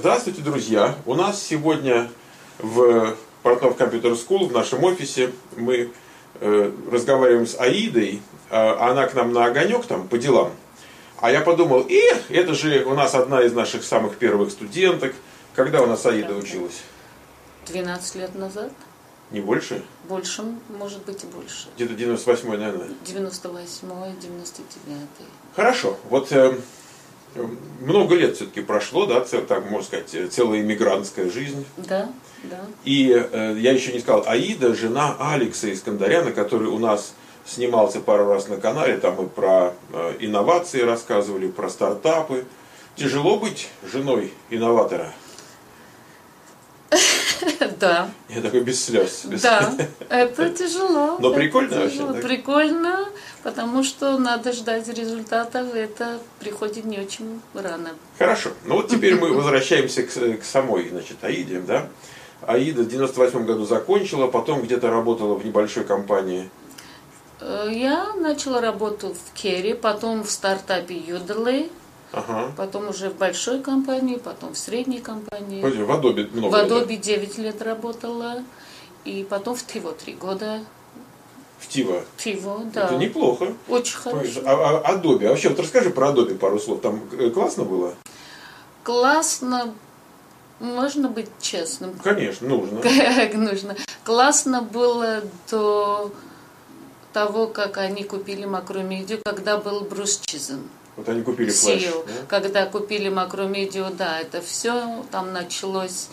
Здравствуйте, друзья! У нас сегодня в Портнов Computer School, в нашем офисе, мы разговариваем с Аидой, она к нам на огонек там по делам. А я подумал, это же у нас одна из наших самых первых студенток. Когда у нас Аида училась? 12 лет назад. Не больше? Больше, может быть и больше. Где-то 98-й, наверное. 98-й, 99-й. Хорошо. Вот много лет все-таки прошло, да, так можно сказать, целая иммигрантская жизнь. Да, да. И я еще не сказал, Аида, жена Алекса Искандаряна, который у нас снимался пару раз на канале, там мы про инновации рассказывали, про стартапы. Тяжело быть женой инноватора? Да. Я такой без слез. Да, это тяжело. Но прикольно вообще. Так? Прикольно, потому что надо ждать результатов, это приходит не очень рано. Хорошо. Ну вот теперь мы возвращаемся к самой, значит, Аиде, да? Аида в 98 году закончила, потом где-то работала в небольшой компании. Я начала работу в Керри, потом в стартапе Udemy. Ага. Потом уже в большой компании, потом в средней компании. В Adobe много В лет. Adobe 9 лет работала. И потом в Tivo 3 года. В Tivo? Tivo, да. Это неплохо. Очень хорошо. Adobe. А вообще, вот расскажи про Adobe пару слов. Там классно было? Классно. Можно быть честным? Конечно, нужно. Как нужно. Классно было до того, как они купили Macromedia, когда был Брюс Чизен. Вот они купили Flash, да? Когда купили Macromedia, да, это все, там началась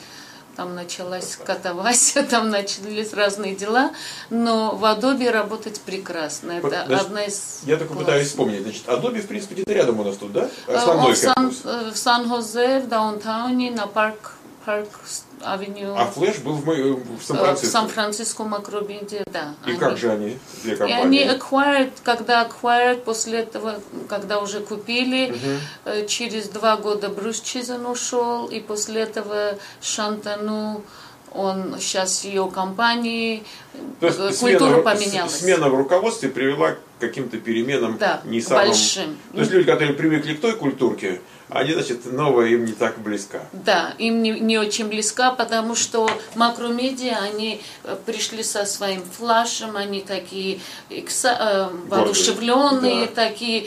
катавасия, там начались разные дела, но в Adobe работать прекрасно. Это Значит, одна из... Я только пытаюсь вспомнить. Значит, Adobe, в принципе, где-то рядом у нас тут, да? Он Основной кампус. в Сан-Хозе, в даунтауне, на Парк-авеню. А Flash был в В Сан-Франциско. Сан-Франциско, Macromedia, да. И как же они, две И компании? они acquired, после этого, когда уже купили, через 2 года Брюс Чизен ушел, и после этого Шантану, он сейчас ее компании, культура поменялась. Смена в руководстве привела к каким-то переменам, Да, не самым... большим. То есть люди, которые привыкли к той культурке, они, значит, новая им не так близка. Да, им не очень близка, потому что Macromedia, они пришли со своим флашем, они такие воодушевленные, да. такие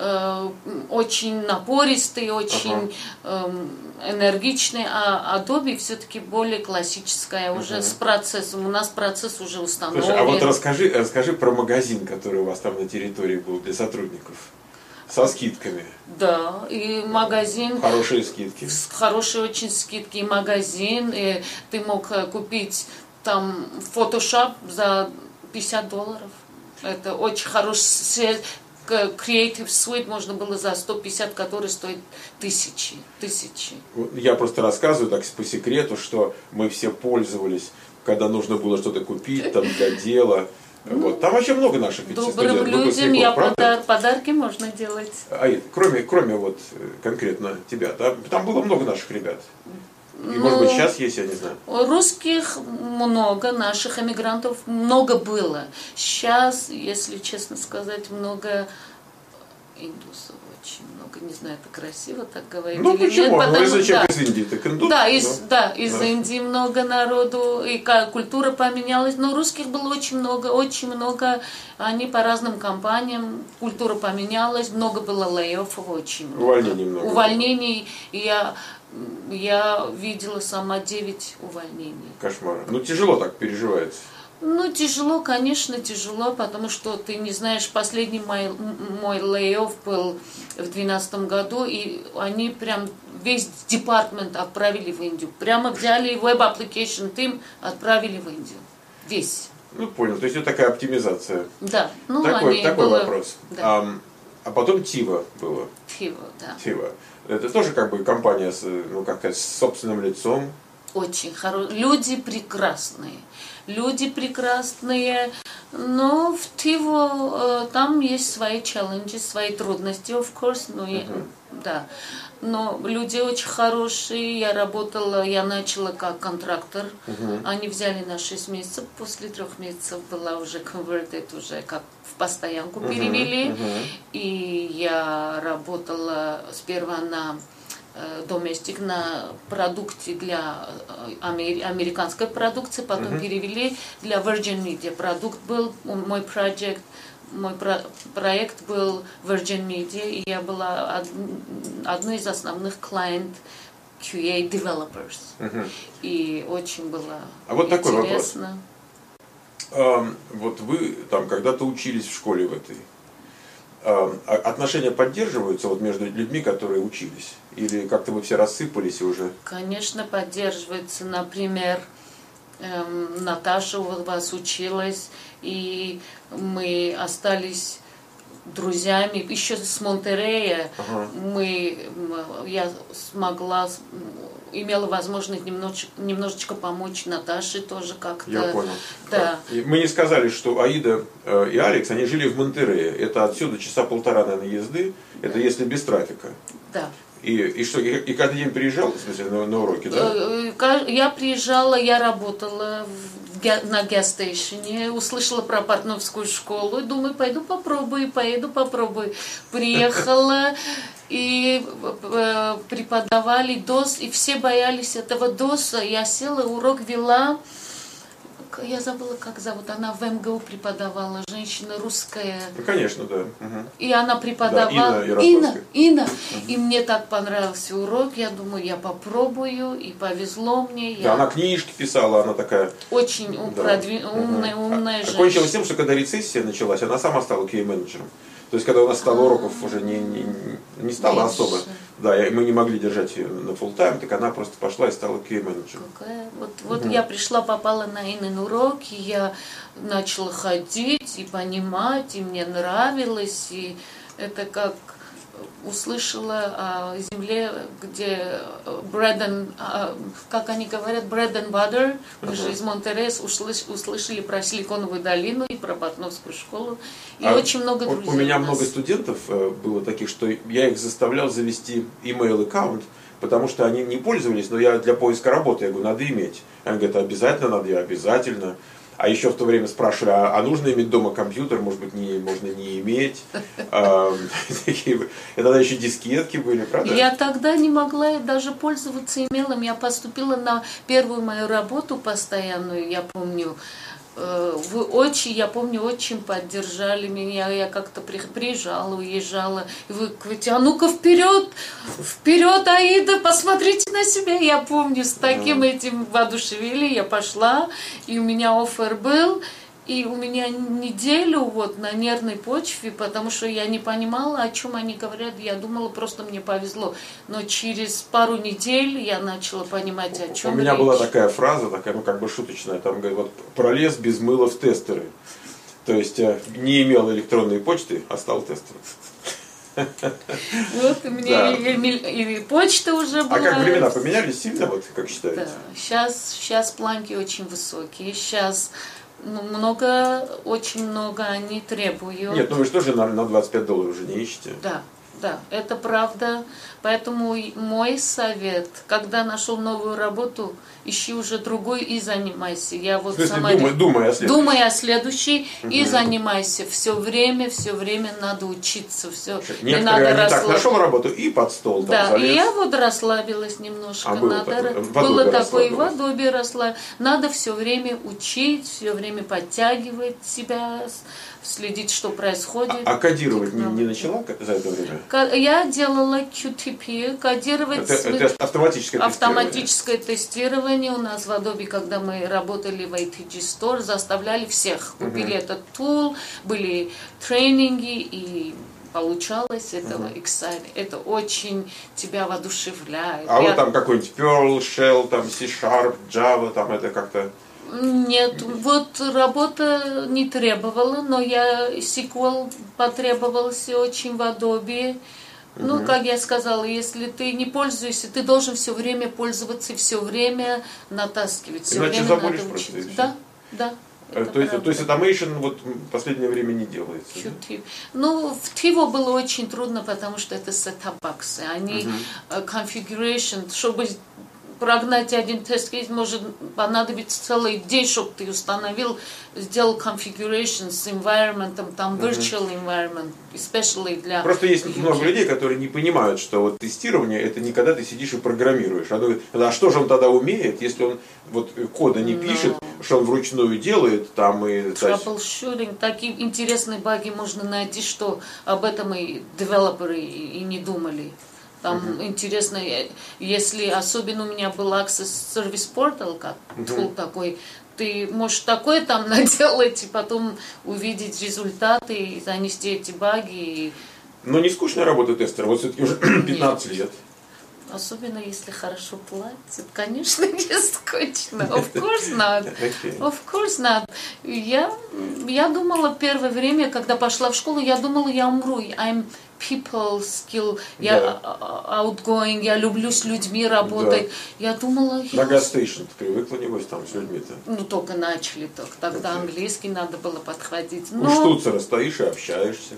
очень напористые, очень энергичные, а Adobe все-таки более классическая, уже с процессом. У нас процесс уже установлен. Слушай, а вот расскажи про магазин, который у вас там на территории был для сотрудников. Со скидками. Да, и магазин. Хорошие скидки. Хорошие очень скидки. И магазин, и ты мог купить там Photoshop за $50. Это очень хороший Creative Suite можно было за 150, который стоит тысячи. Я просто рассказываю так по секрету, что мы все пользовались, когда нужно было что-то купить там для дела. Вот. Там вообще много наших добрым людям подарки можно делать. Кроме вот конкретно тебя, да? Там было много наших ребят. И может быть сейчас есть, я не знаю. Русских много, наших эмигрантов много было. Сейчас, если честно сказать, много индусов. Очень много, не знаю, это красиво так говорить. Ну почему? Нет, зачем из Индии? Так индус? Да, из Индии много народу, и культура поменялась, но русских было очень много, они по разным компаниям, культура поменялась, много было лей-оффов, очень много. Увольнений много. Увольнений, и я видела сама 9 увольнений. Кошмар. Ну тяжело так переживается. Ну, тяжело, конечно, тяжело, потому что ты не знаешь, последний мой лей-офф был в 2012 году, и они прям весь департмент отправили в Индию. Прямо взяли Web Application Team, отправили в Индию. Весь. Ну, понял. То есть это такая оптимизация. Да. Ну, такой вопрос. Да. А потом Tivo было. Tivo, да. Tivo. Это тоже как бы компания с, ну, как сказать, с собственным лицом. Очень хорошие. Люди прекрасные, но в Tivo там есть свои челленджи, свои трудности, of course, да. Но люди очень хорошие, я начала как контрактор, они взяли на 6 месяцев, после 3 месяцев была уже converted, уже как в постоянку перевели, и я работала сперва на доместик на продукте для американской продукции, потом перевели для Virgin Media. Продукт был, мой проект был Virgin Media, и я была одной из основных клиентов QA developers. И очень было вот интересно. Такой вопрос. Вот вы там когда-то учились в школе в этой. Отношения поддерживаются вот между людьми, которые учились? Или как-то вы все рассыпались и уже? Конечно, поддерживается. Например, Наташа у вас училась, и мы остались друзьями. Еще с Монтерея я имела возможность немножечко помочь Наташе тоже как-то. Я понял. Да. Мы не сказали, что Аида и Алекс, они жили в Монтерее. Это отсюда часа полтора, наверное, езды. Это если без трафика. Да. И что, и каждый день приезжал, в смысле, на уроки, да? Я приезжала, я работала на гастейшене, услышала про партнерскую школу, и думаю, поеду попробую. Приехала, и преподавали ДОС, и все боялись этого ДОСа. Я села, урок вела. Я забыла, как зовут. Она в МГУ преподавала, женщина русская. Ну, конечно, да. И она преподавала. Да, Инна. И мне так понравился урок. Я думаю, я попробую. И повезло мне. Да, она книжки писала, она такая... Очень умная женщина. Кончилось тем, что когда рецессия началась, она сама стала QA-менеджером. То есть, когда у нас стало уроков уже не стало особо, да, мы не могли держать ее на full time, так она просто пошла и стала QA-менеджером. Вот я пришла, попала на Иннин урок, и я начала ходить и понимать, и мне нравилось, и это как услышала о земле, где как они говорят, bread and butter. Мы же из Монтерея услышали про Силиконовую долину и про Портновскую школу. И очень много друзей. У меня много студентов было таких, что я их заставлял завести email аккаунт, потому что они не пользовались, но я для поиска работы, я говорю, надо иметь. Они говорят, обязательно надо, я обязательно. А еще в то время спрашивали, а нужно иметь дома компьютер, может быть, можно не иметь. И тогда еще дискетки были, правда? Я тогда не могла даже пользоваться имейлом. Я поступила на первую мою работу постоянную, я помню. Вы я помню, очень поддержали меня. Я как-то приезжала, уезжала. И вы говорите, а ну-ка вперед, Аида, посмотрите на себя. Я помню, с таким этим воодушевили. Я пошла, и у меня оффер был. И у меня неделю на нервной почве, потому что я не понимала, о чем они говорят. Я думала, просто мне повезло. Но через пару недель я начала понимать, о чем речь. У меня была такая фраза, такая, как бы шуточная, там говорит, пролез без мыла в тестеры. То есть не имел электронной почты, а стал тестером. Вот у меня и почта уже была. А как времена поменялись сильно, как считаете? Да, сейчас планки очень высокие, сейчас... очень много они требуют. Нет, вы же тоже на $25 уже не ищете. Да, это правда. Поэтому мой совет, когда нашел новую работу, ищи уже другой и занимайся. Я в смысле, думай о следующей. И занимайся. Все время надо учиться. Не надо так нашел работу и под стол там залез. И я расслабилась немножко. Было такое, в Adobe расслабилась. Надо все время учить, все время подтягивать себя, следить, что происходит. А кодировать не начала за это время? Я делала QTP, кодировать. Это автоматическое тестирование. У нас в Adobe, когда мы работали в ITG Store, заставляли всех. Купили этот tool, были тренинги, и получалось это exciting. Это очень тебя воодушевляет. А вы там какой-нибудь Perl, Shell, там C#, Java, там это как-то... Нет, работа не требовала, но SQL потребовался очень в Adobe. Как я сказала, если ты не пользуешься, ты должен все время пользоваться и все время натаскивать. Все Иначе время забудешь надо просто. Да. То есть automation в последнее время не делается? В Tivo было очень трудно, потому что это сетап-боксы. Они configuration, чтобы прогнать один тест-кейс может понадобиться целый день, чтобы ты установил, сделал configuration с environment, там virtual environment, especially для... Просто есть много людей, которые не понимают, что вот тестирование это не когда ты сидишь и программируешь. А что же он тогда умеет, если он вот кода не пишет, что он вручную делает, там и... Troubleshooting, такие интересные баги можно найти, что об этом и девелоперы и не думали. Там интересно, если особенно у меня был Access Service Portal, как tool такой, ты можешь такое там наделать и потом увидеть результаты и занести эти баги. Но не скучная работа тестера, вот все-таки уже 15 лет. Особенно если хорошо платят, конечно, не скучно. Of course not. Of course not. Я думала первое время, когда пошла в школу, я думала, я умру. I'm people skill, я outgoing, я люблю с людьми работать. Да. Я думала... На гастейшн ты привыкла, небось, там с людьми-то? Ну, только начали, только тогда английский надо было подхватить. У штуцера стоишь и общаешься.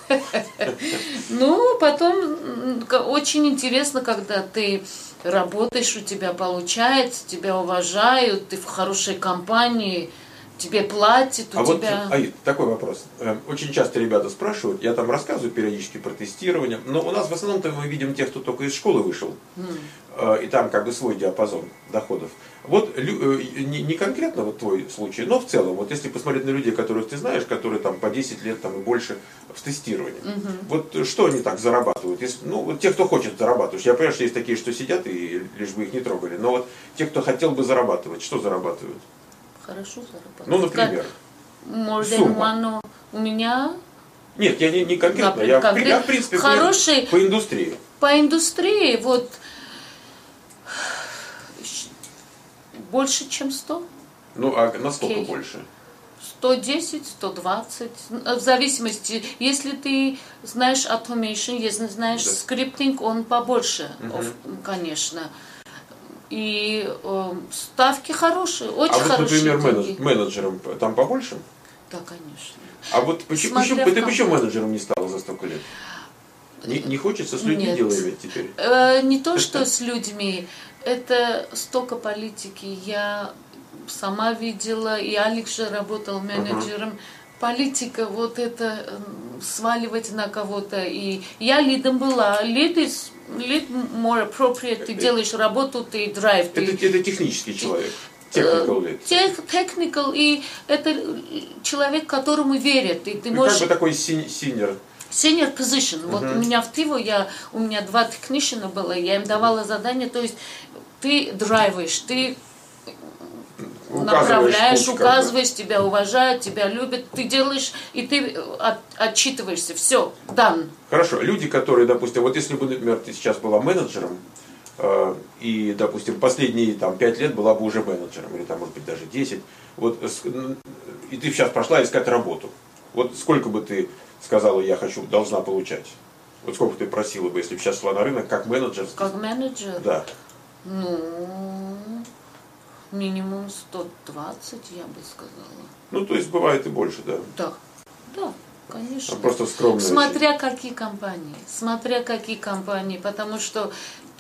Ну, потом очень интересно, когда ты работаешь, у тебя получается, тебя уважают, ты в хорошей компании, тебе платят, у тебя... Вот, Аид, такой вопрос. Очень часто ребята спрашивают, я там рассказываю периодически про тестирование, но у нас в основном-то мы видим тех, кто только из школы вышел, и там как бы свой диапазон доходов. Вот не конкретно вот твой случай, но в целом, вот если посмотреть на людей, которых ты знаешь, которые там по 10 лет там, и больше в тестировании, вот что они так зарабатывают? Ну, вот те, кто хочет зарабатывать, я понимаю, что есть такие, что сидят и лишь бы их не трогали, но вот те, кто хотел бы зарабатывать, что зарабатывают? Хорошо зарабатывают. Ну, например, сумма. У меня... Нет, я не конкретно, я в принципе хороший, по индустрии. По индустрии, вот... Больше, чем 100. Ну, а насколько больше? 110, 120. В зависимости, если ты знаешь automation, если знаешь скриптинг, он побольше, конечно. И ставки хорошие, очень хорошие. А вот, например, менеджером там побольше? Да, конечно. А вот почему менеджером не стала за столько лет? Не хочется с людьми дело иметь теперь? Не то, что с людьми. Это столько политики. Я сама видела, и Алекс же работал менеджером. Политика, вот это сваливать на кого-то. И я лидом была. Lead more appropriate. Ты делаешь работу, ты драйв. Это технический человек. Technical lead. Technical, и это человек, которому верят. И ты можешь... Как бы такой senior. Senior position. Вот у меня в ТИВО, у меня 2 технишена было, я им давала задание, то есть ты драйвишь, ты направляешь, указываешь, тебя уважают, тебя любят, ты делаешь, и ты отчитываешься, все, done. Хорошо, люди, которые, допустим, вот если бы, например, ты сейчас была менеджером, и, допустим, последние там, 5 лет была бы уже менеджером, или там, может быть, даже 10, вот, и ты сейчас пошла искать работу, вот сколько бы ты сказала, я должна получать? Вот сколько ты просила бы, если бы сейчас шла на рынок, как менеджер? Как менеджер? Да. Ну, минимум 120, я бы сказала. Ну, то есть бывает и больше, да? Да, конечно. Просто скромно. Смотря какие компании, потому что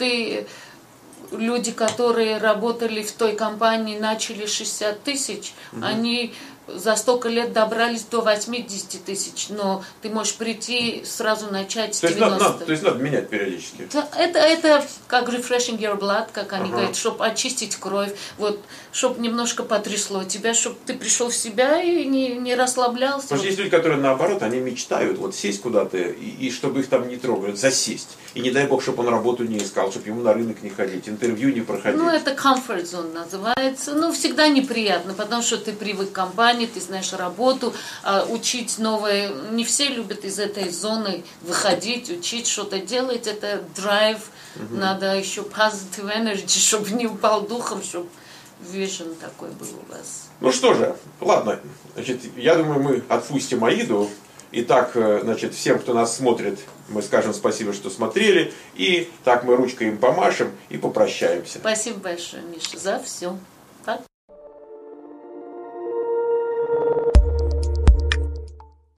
люди, которые работали в той компании, начали 60 тысяч, они за столько лет добрались до 80 тысяч, но ты можешь прийти сразу начать с 90. То есть надо менять периодически. Это как refreshing your blood, как они говорят, чтобы очистить кровь, вот, чтобы немножко потрясло тебя, чтобы ты пришел в себя и не расслаблялся. Потому что есть люди, которые наоборот, они мечтают вот сесть куда-то, и чтобы их там не трогали, засесть. И не дай бог, чтобы он работу не искал, чтобы ему на рынок не ходить, интервью не проходить. Ну, это comfort zone называется. Ну, всегда неприятно, потому что ты привык к компании, ты знаешь работу, учить новое. Не все любят из этой зоны выходить, учить, что-то делать. Это драйв. Надо еще positive energy, чтобы не упал духом, чтобы vision такой был у вас. Ну что же, ладно. Значит, я думаю, мы отпустим Аиду. Итак, значит, всем, кто нас смотрит, мы скажем спасибо, что смотрели. И так мы ручкой им помашем и попрощаемся. Спасибо большое, Миша, за все.